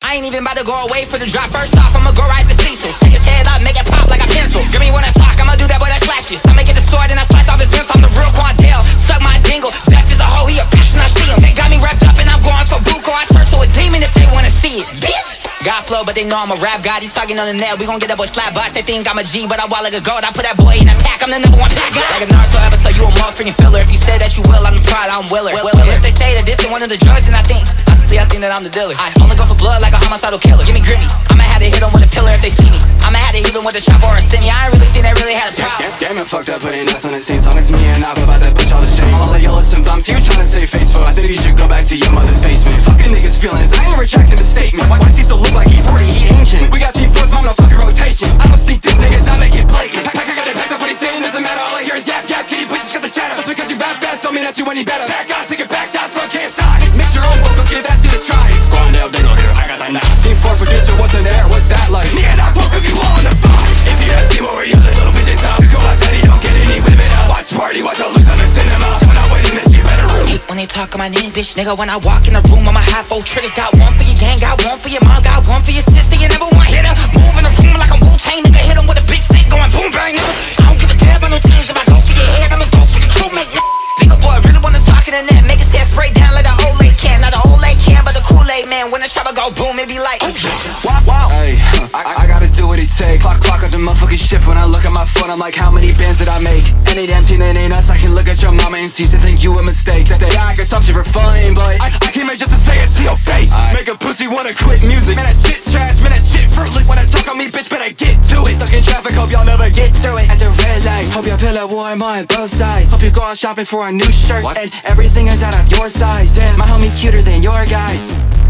I ain't even about to go away for the drop. First off, I'ma go right to Cecil. Take his head up, make it pop like a pencil. Give me when I talk, I'ma do that boy that flashes. I make it the sword and I slice off his limbs. I'm the real Quandale, suck my dingle. Zeph is a hoe, he a bitch when I see him. They got me wrapped up and I'm going for Buko. I turn to a demon if they wanna see it, bitch. Got flow, but they know I'm a rap god. He's talking on the net, we gon' get that boy slap box. They think I'm a G, but I walk like a gold. I put that boy in a pack, I'm the #1 pack guy. Like a Naruto episode, you a motherfucking filler. If you say that you will, I'm the pride, I'm Willer. If they say that this is one of the drugs, then I think that I'm the dealer. I only go for blood like a homicidal killer. Give me Grimmy, I'ma have to hit him with a pillar if they see me. I'ma have to hit him with a chopper or a semi. I ain't really think they really had a problem. Damn it, fucked up, putting us on the same song as me and I'm about to push all the shame. All of y'all listen bumps, you tryna say faceful. I think you should go back to your mother's basement. Fucking niggas feelings, I ain't retracting the statement. Why does he still look like he 40, he ancient? We got team foots on the fucking rotation. I don't sneak these niggas, I make it blatant. I got it packed up, what he's saying doesn't matter. All I hear is yap, yap, can you please just cut the chatter? Just because you rap fast don't mean that you any better. Back out, take it back, shots from KSI. Mix your own vocals, give that shit a try. Squandale, dingle here, I got that now. Team 4 producer, what's in there, what's that like? Nigga, not fuck if you on the fight. If you had team over, you little bitches up. Go outside, you don't get any women up. Watch party, watch all lose on the cinema. When I win, bitch, you better run. When they talk on my name, bitch, nigga, when I walk in the room, I'ma have 4 triggers. Got one for your gang, got one for your mom, got one for your sister. You never want hit her. Move in the room like I'm Wu-Tang, nigga. Hit him with a big stick, going boom bang, nigga. I don't give a damn about no teams. If I go for your head, I'ma go for your crew, mate. Bigger boy, really wanna talk in the net. Make his head spray down like the old lake can. Not the old lake can, but the Kool-Aid man. When the chopper go boom, it be like, oh yeah. Wow. Hey, I gotta do what it takes. Clock up the motherfucking shift. When I look at my phone, I'm like, how many bands did I make? Any damn team that ain't us, I can look at your mama and see to think you a mistake. That I can talk shit for fun, but I came here just to say it to your face. Make a pussy wanna quit music. Man, that shit trash, man, that shit fruitless. When I talk on me, bitch, better get to it. Stuck in traffic, hope y'all never get through it. At the red light, hope your pillow warm on both sides. Hope you go out shopping for a new shirt. What? And everything is out of your size. Damn, my homie's cuter than your guys.